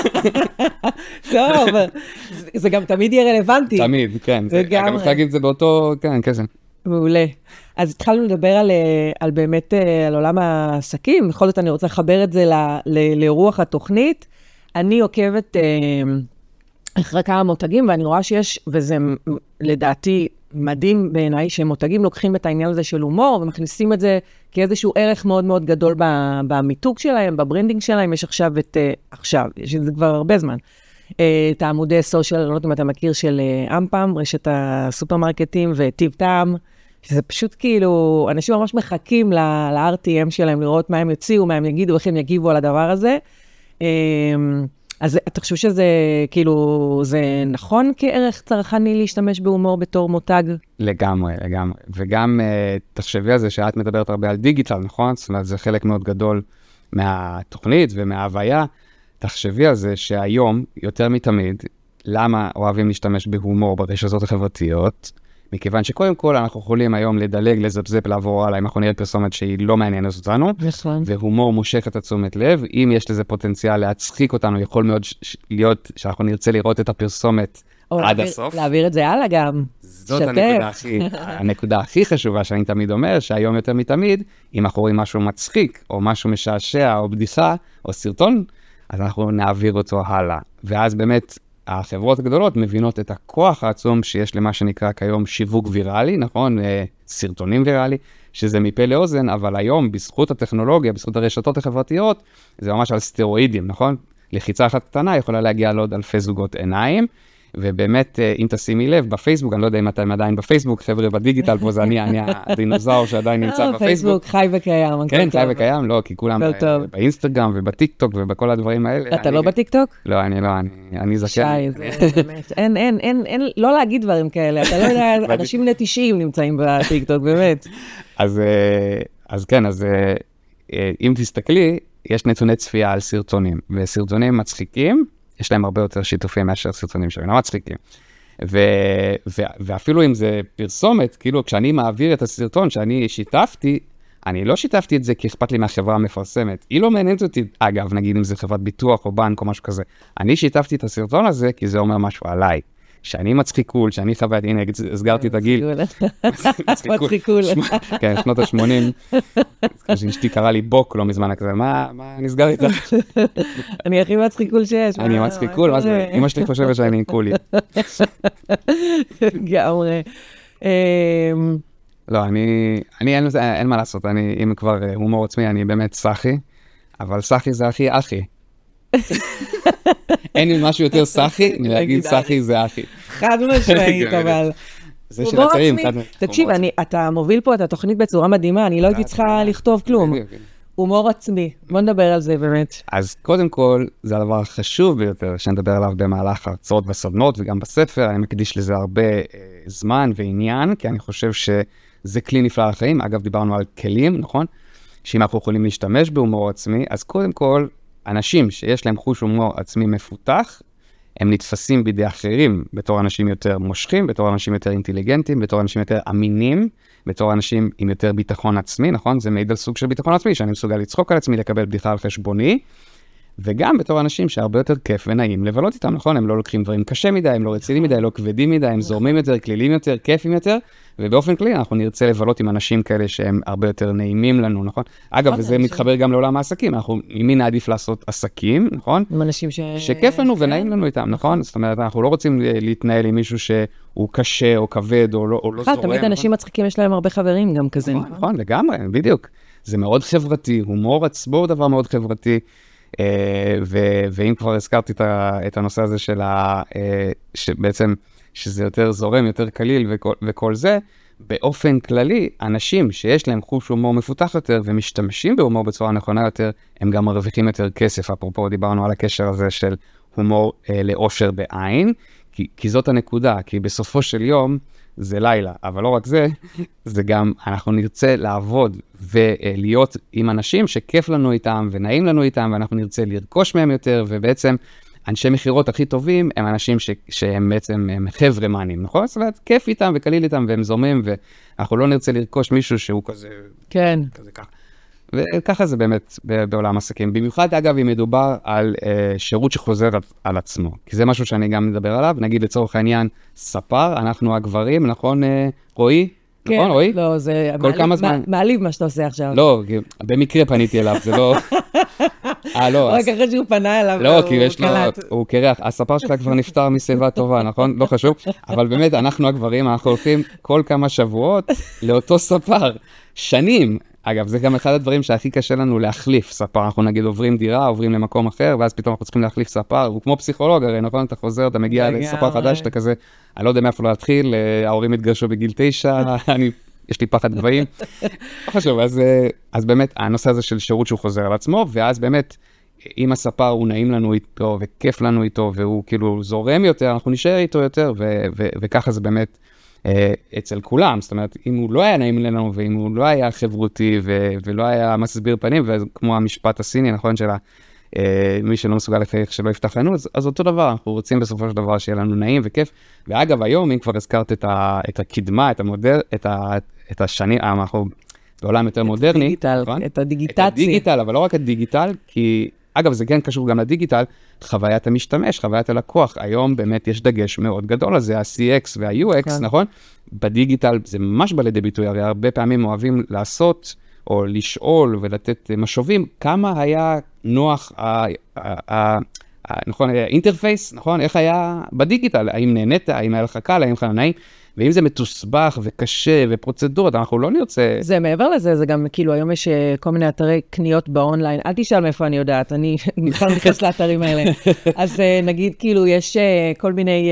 טוב, זה גם תמיד יהיה רלוונטי. תמיד, כן. גם צריך להגיד את זה באותו, כן, כזה. מעולה. אז התחלנו לדבר על, על באמת, על עולם העסקים, בכל זאת אני רוצה לחבר את זה לרוח התוכנית. אני עוקבת אחרי כמה מותגים, ואני רואה שיש, וזה לדעתי מדהים בעיניי, שמותגים לוקחים את העניין הזה של הומור, ומכניסים את זה כאיזשהו ערך מאוד מאוד גדול במיתוג שלהם, בברנדינג שלהם. יש עכשיו את, עכשיו, יש את זה כבר הרבה זמן, את העמודי סושיאל, לא יודעת אם אתה מכיר, של אמפם, רשת הסופרמרקטים וטיב טעם, שזה פשוט כאילו, אנשים ממש מחכים ל-אר טי אם שלהם, לראות מה הם יוציאו, מה הם יגידו, איך הם יגיבו על הדבר הזה. אז אתה חושב שזה, כאילו, זה נכון כערך צרכני להשתמש בהומור בתור מותג? לגמרי, לגמרי. וגם תחשבי על זה שאת מדברת הרבה על דיגיטל, נכון? זאת אומרת, זה חלק מאוד גדול מהתוכנית ומההוויה. תחשבי על זה שהיום, יותר מתמיד, למה אוהבים להשתמש בהומור ברשתות החברתיות? מכיוון שקודם כל אנחנו יכולים היום לדלג, לזפזפ, לעבור הלאה, אם אנחנו נראה פרסומת שהיא לא מעניינת אותנו, נכון. והומור מושך את התשומת לב. אם יש לזה פוטנציאל להצחיק אותנו, יכול מאוד ש- להיות שאנחנו נרצה לראות את הפרסומת עד להעביר, הסוף. להעביר את זה הלאה גם. זאת הנקודה הכי, הנקודה הכי חשובה שאני תמיד אומר, שהיום יותר מתמיד, אם אנחנו רואים משהו מצחיק, או משהו משעשע, או בדיחה, או סרטון, אז אנחנו נעביר אותו הלאה. ואז באמת, החברות הגדולות מבינות את הכוח העצום שיש למה שנקרא כיום שיווק ויראלי, נכון? סרטונים ויראלי, שזה מפה לאוזן, אבל היום, בזכות הטכנולוגיה, בזכות הרשתות החברתיות, זה ממש על סטרואידים, נכון? לחיצה אחת קטנה יכולה להגיע לעוד אלפי זוגות עיניים, ובאמת, אם תשימי לב, בפייסבוק, אני לא יודע אם אתם עדיין בפייסבוק, חבר'ה בדיגיטל פה, זה אני, אני הדינוזאור שעדיין נמצא בפייסבוק. חי וקיים. כן, חי וקיים, לא, כי כולם באינסטגרם ובטיקטוק ובכל הדברים האלה. אתה לא בטיקטוק? לא, אני לא, אני זקן. שי, זה באמת, אין, אין, אין, אין, לא להגיד דברים כאלה, אתה לא יודע, אנשים בני תשעים נמצאים בטיקטוק, באמת. אז, אז כן, אז אם תסתכלי, יש נתוני צפייה על סרטונים, וסרטונים מצחיקים, יש להם הרבה יותר שיתופים מאשר סרטונים שלהם, לא מצחיקים. ו, ו, ואפילו אם זה פרסומת, כאילו כשאני מעביר את הסרטון שאני שיתפתי, אני לא שיתפתי את זה כי אכפת לי מהחברה המפרסמת. היא לא מעניינת אותי, אגב, נגיד אם זה חברת ביטוח או בנק או משהו כזה. אני שיתפתי את הסרטון הזה כי זה אומר משהו עליי. שאני מצחיקול, שאני חוויית, הנה, הסגרתי את הגיל. מצחיקול. כן, שנות ה-שמונים. אשתי קרא לי בוק לא מזמן כזה, מה נסגר איתה? אני הכי מצחיקול שיש. אני מצחיקול, מה זה? אמא שלי חושבת שאני קולי. גאורי. לא, אני, אני אין, אין מה לעשות, אני, אם כבר הומור עצמי, אני באמת סחי, אבל סחי זה הכי אחי. אין לי משהו יותר סחי, מלהגיד סחי זה אחי. חד משמעית, אבל. זה של הצעים. תקשיב, אתה מוביל פה את התוכנית בצורה מדהימה, אני לא הייתי צריכה לכתוב כלום. הומור עצמי, בוא נדבר על זה באמת. אז קודם כל, זה הדבר החשוב ביותר, שנדבר עליו במהלך הרצאות וסדנות, וגם בספר, אני מקדיש לזה הרבה זמן ועניין, כי אני חושב שזה כלי נפלא לחיים. אגב, דיברנו על כלים, נכון? שאם אנחנו יכולים להשתמש בהומור עצמי, אז קודם כל, אנשים שיש להם חוש הומור עצמי מפותח, הם נתפסים בידי אחרים בתור אנשים יותר מושכים, בתור אנשים יותר אינטליגנטים, בתור אנשים יותר אמינים, בתור אנשים עם יותר ביטחון עצמי, נכון? זה מעיד על סוג של ביטחון עצמי, שאני מסוגל לצחוק על עצמי, לקבל בדיחה על חשבוני, וגם בתור אנשים שהרבה יותר כיף ונעים לבלות איתם, נכון? הם לא לוקחים דברים קשה מדי, הם לא רציניים מדי, לא כבדים מדי, הם זורמים יותר, כלילים יותר, כיפים יותר, ובאופן כללי אנחנו נרצה לבלות עם אנשים כאלה שהם הרבה יותר נעימים לנו, נכון? אגב, וזה מתחבר גם לעולם העסקים, אנחנו, מי נעדיף לעשות עסקים, נכון? עם אנשים ש... שכיף לנו ונעים לנו איתם, נכון? זאת אומרת, אנחנו לא רוצים להתנהל עם מישהו שהוא קשה או כבד או לא זורם. תמיד אנשים מצחיקים, יש להם הרבה חברים גם כזה. נכון, לגמרי, בדיוק. זה מאוד חברתי, הומור עצמו הוא דבר מאוד חברתי. ואם כבר הזכרתי את הנושא הזה של בעצם שזה יותר זורם, יותר קליל וכל זה, באופן כללי, אנשים שיש להם חוש הומור מפותח יותר ומשתמשים בהומור בצורה נכונה יותר, הם גם מרוויחים יותר כסף. אפרופו, דיברנו על הקשר הזה של הומור לאושר בעין, כי, כי זאת הנקודה, כי בסופו של יום זה לילה, אבל לא רק זה, זה גם אנחנו נרצה לעבוד ולהיות עם אנשים שכיף לנו איתם ונעים לנו איתם, ואנחנו נרצה לרכוש מהם יותר, ובעצם אנשי מחירות הכי טובים הם אנשים ש, שהם בעצם הם חברמנים, נכון? זאת אומרת, כיף איתם וקליל איתם והם זורמים, ואנחנו לא נרצה לרכוש מישהו שהוא כזה, כן. כזה ככה. וככה זה באמת בעולם עסקים. במיוחד, אגב, אם מדובר על אה, שירות שחוזר על, על עצמו. כי זה משהו שאני גם מדבר עליו. נגיד לצורך העניין, ספר, אנחנו הגברים, נכון, אה, רועי? כן, נכון, רועי? לא, זה כל כמה זמן. מעליב מה שאתה עושה עכשיו. לא, במקרה פניתי אליו, זה לא... אה, לא. רק אחרי שהוא פנה אליו, לא, כי יש לו, הוא קרח, הספר שלך כבר נפטר משיבה טובה, נכון? לא חשוב. אבל באמת, אנחנו הגברים, אנחנו הולכים כל כמה שבועות לאותו ספר. שנים. אגב, זה גם אחד הדברים שהכי קשה לנו להחליף ספר. אנחנו נגיד עוברים דירה, עוברים למקום אחר, ואז פתאום אנחנו צריכים להחליף ספר. הוא כמו פסיכולוג, הרי נכון? אתה חוזר, אתה מגיע לספר חדש, אתה כזה, אני לא יודע מאיפה להתחיל, ההורים התגרשו בגיל תשע, אני, יש לי פחד גבוהים. לא חשוב, אז, אז באמת, הנושא הזה של שירות שהוא חוזר על עצמו, ואז באמת, אם הספר הוא נעים לנו איתו, וכיף לנו איתו, והוא כאילו זורם יותר, אנחנו נשאר איתו יותר, ו- ו- וככה זה באמת, אצל כולם. זאת אומרת, אם הוא לא היה נעים לנו, ואם הוא לא היה חברותי, ו- ולא היה מסביר פנים, וכמו המשפט הסיני, נכון, של מי שלא מסוגל לחייך שלא יפתח לנו, אז, אז אותו דבר, אנחנו רוצים בסופו של דבר שיהיה לנו נעים וכיף. ואגב, היום, אם כבר הזכרת את, ה- את הקדמה, את המודר, את, ה- את השנים, אנחנו בעולם יותר מודרני, הדיגיטל, נכון? את הדיגיטציה. את הדיגיטל, אבל לא רק הדיגיטל, כי אגב, זה כן קשור גם לדיגיטל, חוויית המשתמש, חוויית הלקוח. היום באמת יש דגש מאוד גדול על זה, ה-סי אקס וה-יו אקס, כן. נכון? בדיגיטל זה ממש בא לידי ביטוי, הרי הרבה פעמים אוהבים לעשות, או לשאול ולתת משובים, כמה היה נוח, ה- ה- ה- ה- נכון, האינטרפייס, נכון? איך היה בדיגיטל? האם נהנית? האם היה לך קל? האם לך נעים? ואם זה מתוסבך וקשה ופרוצדורות, אנחנו לא נרצה... זה מעבר לזה, זה גם כאילו, היום יש כל מיני אתרי קניות באונליין, אל תשאל מאיפה אני יודעת, אני בכלל נכנס לאתרים האלה. אז נגיד, כאילו, יש כל מיני...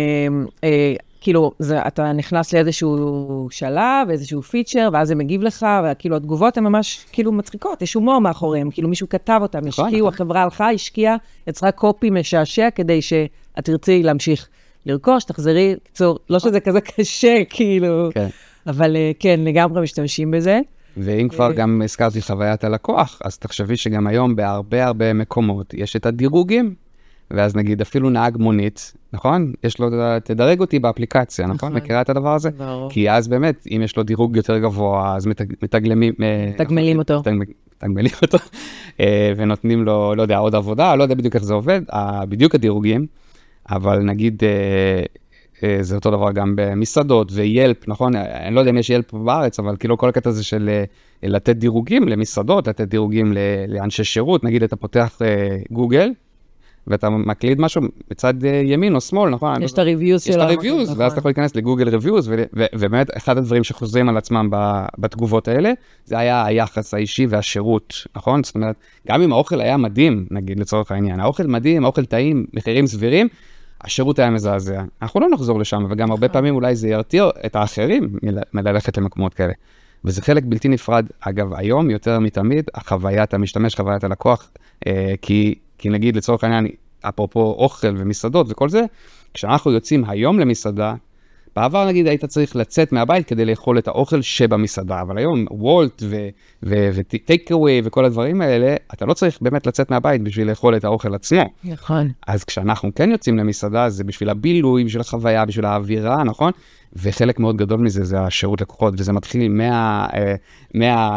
כאילו, זה, אתה נכנס לאיזשהו שלב, איזשהו פיצ'ר, ואז זה מגיב לך, וכאילו, התגובות הן ממש, כאילו, מצחיקות, יש הומור מאחוריהם, כאילו, מישהו כתב אותם, השקיעו, החברה הלכה, השקיעה, יצרה קופי משעשע, כדי שאת תרצי להמשיך לרכוש, תחזרי, קצור, לא שזה כזה קשה, כאילו, כן. אבל כן, לגמרי משתמשים בזה. ואם כבר גם הזכרתי חוויית הלקוח, אז תחשבי שגם היום בהרבה הרבה מקומות יש את הדירוגים, ואז נגיד אפילו נהג מונית, נכון? יש לו, תדרג אותי באפליקציה, נכון? מכירה את הדבר הזה? כי אז באמת, אם יש לו דירוג יותר גבוה, אז מתגלמים... מתגמלים אותו. מתגמלים אותו, ונותנים לו, לא יודע, עוד עבודה, לא יודע בדיוק איך זה עובד, בדיוק הדירוגים, אבל נגיד, זה אותו דבר גם במסעדות וילפ, נכון? אני לא יודע אם יש ילפ בארץ, אבל כאילו כל הקטע הזה של לתת דירוגים למסעדות, לתת דירוגים לאנשי שירות, נגיד אתה פותח גוגל, ואתה מקליד משהו בצד ימין או שמאל, נכון? יש את הריוויוז שלו. יש את הריוויוז, ואז אתה יכול להיכנס לגוגל ריוויוז, ובאמת אחד הדברים שחוזרים על עצמם בתגובות האלה, זה היה היחס האישי והשירות, נכון? זאת אומרת, גם אם האוכל היה מדהים, נגיד לצורך העניין, האוכל מדהים, האוכל טעים, מחירים סבירים, השירות היה מזעזע. אנחנו לא נחזור לשם, וגם הרבה פעמים אולי זה ירתיע את האחרים מללכת למקומות כאלה. וזה חלק בלתי נפרד, אגב, היום יותר מתמיד, החוויית המשתמש, חוויית הלקוח, כי כי נגיד לצורך העניין, אפרופו אוכל ומסעדות וכל זה, כשאנחנו יוצאים היום למסעדה, בעבר נגיד היית צריך לצאת מהבית כדי לאכול את האוכל שבמסעדה, אבל היום וולט וטייק אווי וכל הדברים האלה, אתה לא צריך באמת לצאת מהבית בשביל לאכול את האוכל עצמו. נכון. אז כשאנחנו כן יוצאים למסעדה, זה בשביל הבילוי, בשביל החוויה, בשביל האווירה, נכון? וחלק מאוד גדול מזה זה השירות לקוחות, וזה מתחיל מה, מה,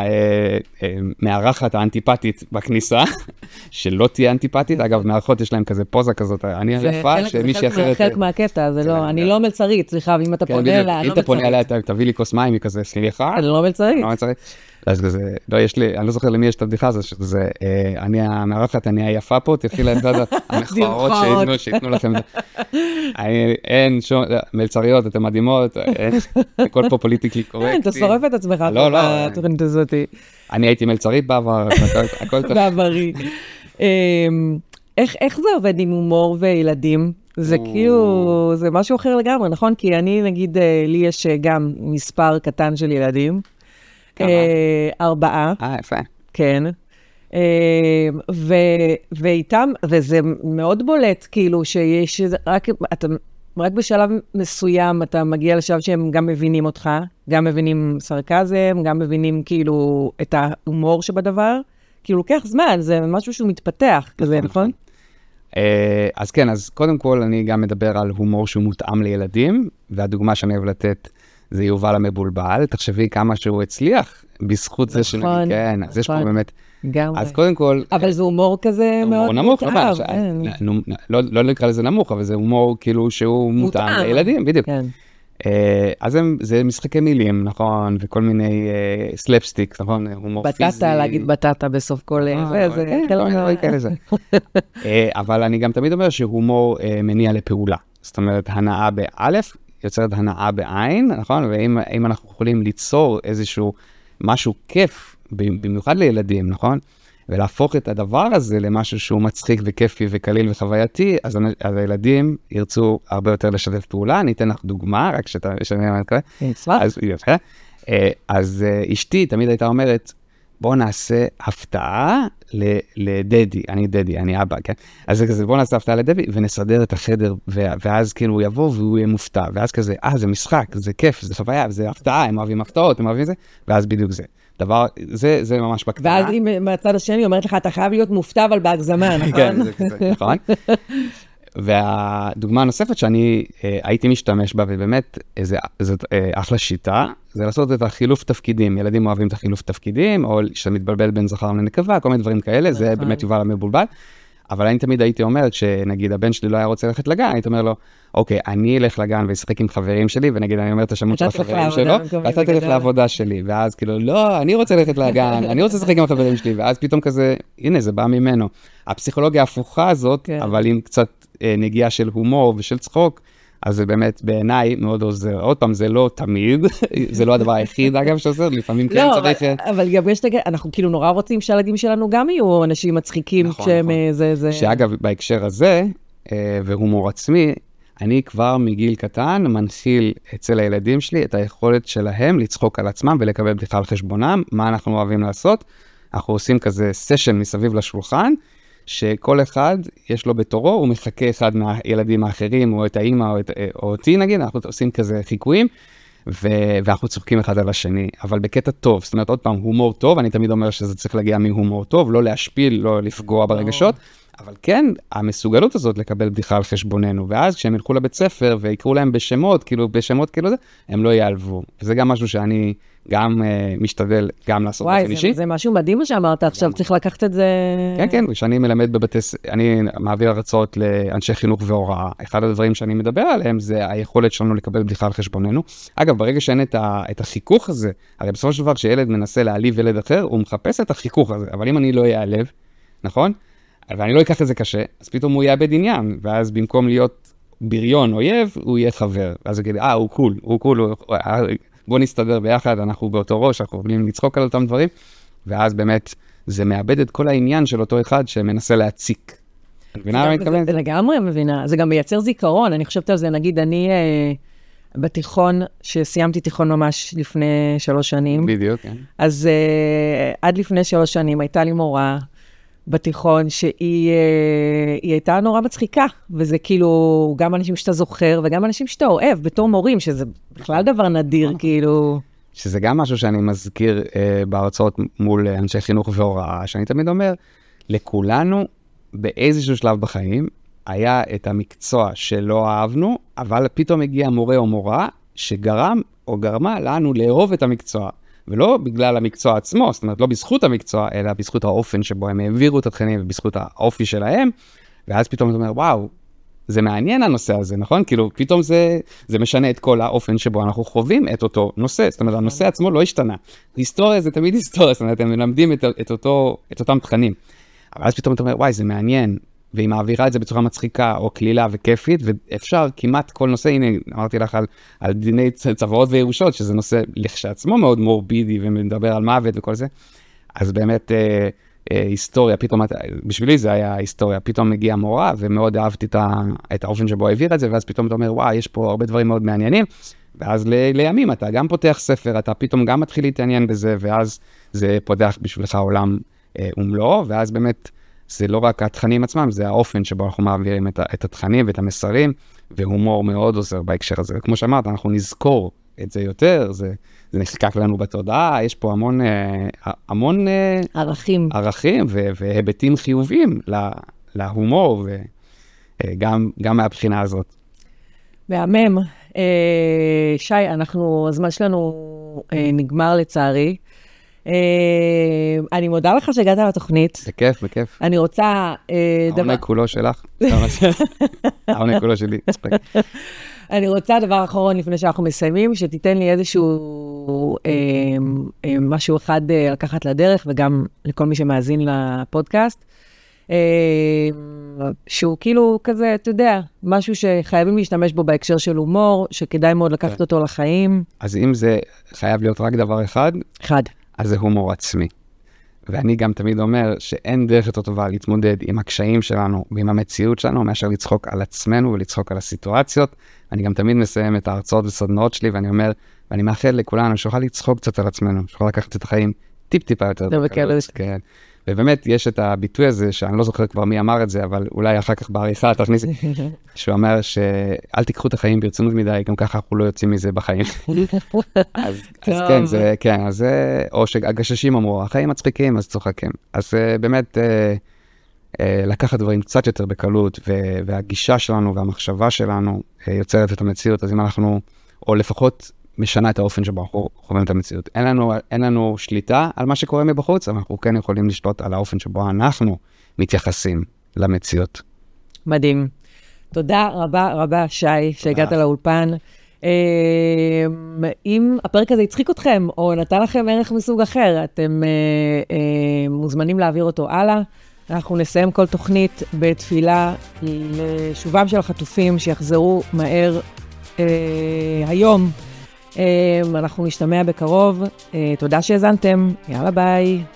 מהערכת האנטיפטית בכניסה, שלא תהיה אנטיפטית, אגב, מערכות יש להם כזה פוזה כזאת, אני היפה, שמישהי אחרת... זה חלק מהקטע, זה לא, אני לא מלצרית, סליחה, ואם אתה פונה אליה, אם אתה פונה אליה, תביא לי כוס מים, היא כזה, סליחה. אני לא מלצרית. לא מלצרית. אז כזה, לא, יש לי, אני לא זוכר למי יש את הבדיחה הזו, שזה, אני המערכת, אני היפה פה, תלכי לדעת, המחברות שיתנו לכם. אין שום, מלצריות, אתן מדהימות, הכל פה פוליטיקלי קורקטי. אתה שורף את עצמך, לא, לא. התוכנית הזאת. אני הייתי מלצרית בעבר, הכל טוב. בעברי. איך זה עובד עם הומור וילדים? זה כאילו, זה משהו אחר לגמרי, נכון? כי אני, נגיד, לי יש גם מספר קטן של ילדים. כמה? ארבעה. אה, יפה. כן. ואיתם, וזה מאוד בולט, כאילו, שיש רק, אתה, רק בשלב מסוים, אתה מגיע לשלב שהם גם מבינים אותך, גם מבינים סרקזם, גם מבינים, כאילו, את ההומור שבדבר. כאילו, לוקח זמן, זה משהו שהוא מתפתח, כזה, נכון? אז כן, אז קודם כל, אני גם מדבר על הומור שהוא מותאם לילדים, והדוגמה שאני אוהב לתת, זה יובל המבולבל, תחשבי כמה שהוא הצליח, בזכות זה שנגיד, כן, אז יש פה באמת, אז קודם כל... אבל זה הומור כזה מאוד מותאם. לא נקרא לזה נמוך, אבל זה הומור כאילו שהוא מותאם לילדים, בדיוק. אז זה משחקי מילים, נכון, וכל מיני סלפסטיק, נכון, הומור פיזי. בטטה, להגיד בטטה בסוף כל... אבל אני גם תמיד אומר שהומור מניע לפעולה, זאת אומרת, הנאה באלף, יוצרת הנאה בעין, נכון? ואם אנחנו יכולים ליצור איזשהו משהו כיף, במיוחד לילדים, נכון? ולהפוך את הדבר הזה למשהו שהוא מצחיק וכיפי וקליל וחווייתי, אז, אז הילדים ירצו הרבה יותר לשתף פעולה. אני אתן לך דוגמה, רק שאתה... אז, אז אשתי תמיד הייתה אומרת, בואו נעשה הפתעה לדדי, אני דדי, אני אבא, כן? אז זה כזה, בואו נעשה הפתעה לדדי, ונסדר את החדר, ואז כאילו הוא יבוא והוא יהיה מופתע, ואז כזה, אה, זה משחק, זה כיף, זה חוויה, זה הפתעה, הם אוהבים הפתעות, הם אוהבים זה, ואז בדיוק זה. דבר, זה, זה ממש בקטנה. ואז אם מהצד השני אומרת לך, אתה חייב להיות מופתע, אבל בהגזמה, נכון? כן, זה כזה, נכון. והדוגמה הנוספת שאני אה, הייתי משתמש בה, ובאמת איזה, זאת אה, אחלה שיטה, זה לעשות את החילוף תפקידים. ילדים אוהבים את החילוף תפקידים, או שמתבלבל בין זכר לנקבה, כל מיני דברים כאלה, זה באמת יובל המבולבל. אבל אני תמיד הייתי אומרת שנגיד הבן שלי לא היה רוצה ללכת לגן, הייתי אומר לו, אוקיי, אני אלך לגן וישחק עם חברים שלי, ונגיד אני אומר את השמות של החברים שלו, ואתה תלך לעבודה שלי, ואז כאילו, לא, אני רוצה ללכת לגן, אני רוצה לשחק עם החברים שלי, ואז פתאום כזה, הנה, זה בא ממנו. הפסיכולוגיה ההפוכה הזאת, אבל עם קצת נגיעה של הומור ושל צחוק, אז זה באמת בעיניי מאוד עוזר. עוד פעם, זה לא תמיד, זה לא הדבר היחיד, אגב, שעוזר, לפעמים כן צריך... לא, אבל גם יש, אנחנו כאילו נורא רוצים שהילדים שלנו גם יהיו אנשים מצחיקים, כשהם זה... שאגב, בהקשר הזה, והומור עצמי, אני כבר מגיל קטן מנחיל אצל הילדים שלי את היכולת שלהם לצחוק על עצמם ולקבל בדיחה על חשבונם, מה אנחנו אוהבים לעשות. אנחנו עושים כזה סשן מסביב לשולחן, שכל אחד יש לו בתורו, הוא מחכה אחד מהילדים האחרים, או את האמא, או, את, או אותי נגיד, אנחנו עושים כזה חיקויים, ו, ואנחנו צוחקים אחד על השני, אבל בקטע טוב, זאת אומרת עוד פעם, הומור טוב, אני תמיד אומר שזה צריך להגיע מהומור טוב, לא להשפיל, לא לפגוע ברגשות, אבל כן, המסוגלות הזאת לקבל בדיחה על חשבוננו, ואז כשהם ילכו לבית ספר ויקראו להם בשמות, כאילו בשמות כאילו זה, הם לא יעלבו. וזה גם משהו שאני גם uh, משתדל גם לעשות באופן אישי. וואי, זה, זה משהו מדהים מה שאמרת, עכשיו צריך לקחת את זה... כן, כן, כשאני מלמד בבתי... אני מעביר הרצאות לאנשי חינוך והוראה. אחד הדברים שאני מדבר עליהם זה היכולת שלנו לקבל בדיחה על חשבוננו. אגב, ברגע שאין את, ה... את החיכוך הזה, הרי בסופו של דבר כשילד מנסה להעליב ילד אחר, הוא מחפש את החיכוך הזה. אבל אם אני לא אעלב, נכון? ואני לא אקח את זה קשה, אז פתאום הוא יאבד עניין, ואז במקום להיות בריון אויב, הוא יהיה חבר. ואז הוא יגיד, אה, הוא קול, הוא קול, הוא... בוא נסתדר ביחד, אנחנו באותו ראש, אנחנו יכולים לצחוק על אותם דברים, ואז באמת זה מאבד את כל העניין של אותו אחד שמנסה להציק. מבינה מה אני מתכוון? זה לגמרי מבינה, זה גם מייצר זיכרון, אני חושבת על זה, נגיד, אני בתיכון, שסיימתי תיכון ממש לפני שלוש שנים. בדיוק, כן. אז עד לפני שלוש שנים הייתה לי מורה, בתיכון, שהיא היא הייתה נורא מצחיקה, וזה כאילו גם אנשים שאתה זוכר, וגם אנשים שאתה אוהב, בתור מורים, שזה בכלל דבר נדיר, כאילו... שזה גם משהו שאני מזכיר אה, בהרצאות מול אנשי חינוך והוראה, שאני תמיד אומר, לכולנו, באיזשהו שלב בחיים, היה את המקצוע שלא אהבנו, אבל פתאום הגיע מורה או מורה, שגרם או גרמה לנו לאהוב את המקצוע. ולא בגלל המקצוע עצמו, זאת אומרת, לא בזכות המקצוע, אלא בזכות האופן שבו הם העבירו את התכנים, ובזכות האופי שלהם, ואז פתאום אתה אומר, וואו, זה מעניין הנושא הזה, נכון? כאילו, פתאום זה, זה משנה את כל האופן שבו אנחנו חווים את אותו נושא, זאת אומרת, הנושא עצמו לא השתנה. היסטוריה זה תמיד היסטוריה, זאת אומרת, הם מלמדים את, את, אותו, את אותם תכנים. אבל אז פתאום אתה אומר, וואי, זה מעניין, והיא מעבירה את זה בצורה מצחיקה או כלילה וכיפית, ואפשר כמעט כל נושא, הנה, אמרתי לך על, על דיני צוואות וירושות, שזה נושא לכשעצמו מאוד מורבידי, ומדבר על מוות וכל זה, אז באמת אה, אה, היסטוריה, פתאום, בשבילי זה היה היסטוריה, פתאום מגיעה מורה, ומאוד אהבתי את, ה, את האופן שבו העביר את זה, ואז פתאום אתה אומר, וואי, יש פה הרבה דברים מאוד מעניינים, ואז ל, לימים אתה גם פותח ספר, אתה פתאום גם מתחיל להתעניין בזה, ואז זה פותח בשבילך עולם אה, ומלואו, ואז באמת, זה לא רק התכנים עצמם, זה האופן שבו אנחנו מעבירים את, את התכנים ואת המסרים, והומור מאוד עוזר בהקשר הזה. כמו שאמרת, אנחנו נזכור את זה יותר, זה, זה נחקק לנו בתודעה, יש פה המון, המון ערכים, ערכים ו, והיבטים חיוביים לה, להומור, וגם גם מהבחינה הזאת. מהמם. שי, אנחנו, הזמן שלנו נגמר לצערי, אני מודה לך שהגעת לתוכנית. בכיף, בכיף. אני רוצה... העונה כולו שלך. העונה כולו שלי. אני רוצה דבר אחרון לפני שאנחנו מסיימים, שתיתן לי איזשהו משהו אחד לקחת לדרך, וגם לכל מי שמאזין לפודקאסט, שהוא כאילו כזה, אתה יודע, משהו שחייבים להשתמש בו בהקשר של הומור, שכדאי מאוד לקחת אותו לחיים. אז אם זה חייב להיות רק דבר אחד, אחד. אז זה הומור עצמי. ואני גם תמיד אומר שאין דרך יותר טובה להתמודד עם הקשיים שלנו ועם המציאות שלנו, מאשר לצחוק על עצמנו ולצחוק על הסיטואציות. אני גם תמיד מסיים את ההרצאות וסדנאות שלי, ואני אומר, ואני מאחל לכולנו שאוכל לצחוק קצת על עצמנו, שאוכל לקחת את החיים טיפ-טיפה יותר. זה בקלות. כן. ובאמת יש את הביטוי הזה, שאני לא זוכר כבר מי אמר את זה, אבל אולי אחר כך בעריכה תכניסי, שהוא אומר שאל תיקחו את החיים ברצינות מדי, גם ככה אנחנו לא יוצאים מזה בחיים. אז, אז כן, זה, כן, אז זה, או שהגששים אמרו, החיים מצחיקים, אז צוחקים. אז באמת, אה, אה, לקחת דברים קצת יותר בקלות, ו- והגישה שלנו והמחשבה שלנו אה, יוצרת את המציאות, אז אם אנחנו, או לפחות משנה את האופן שבו אנחנו חווים את המציאות. אין לנו, אין לנו שליטה על מה שקורה מבחוץ, אבל אנחנו כן יכולים לשלוט על האופן שבו אנחנו מתייחסים למציאות. מדהים. תודה רבה רבה, שי, שהגעת לאולפן. אם הפרק הזה הצחיק אתכם, או נתן לכם ערך מסוג אחר, אתם מוזמנים להעביר אותו הלאה. אנחנו נסיים כל תוכנית בתפילה לשובם של החטופים שיחזרו מהר אה, היום. אה, אנחנו נשתמע בקרוב. אה, תודה שהזנתם. יאללה ביי.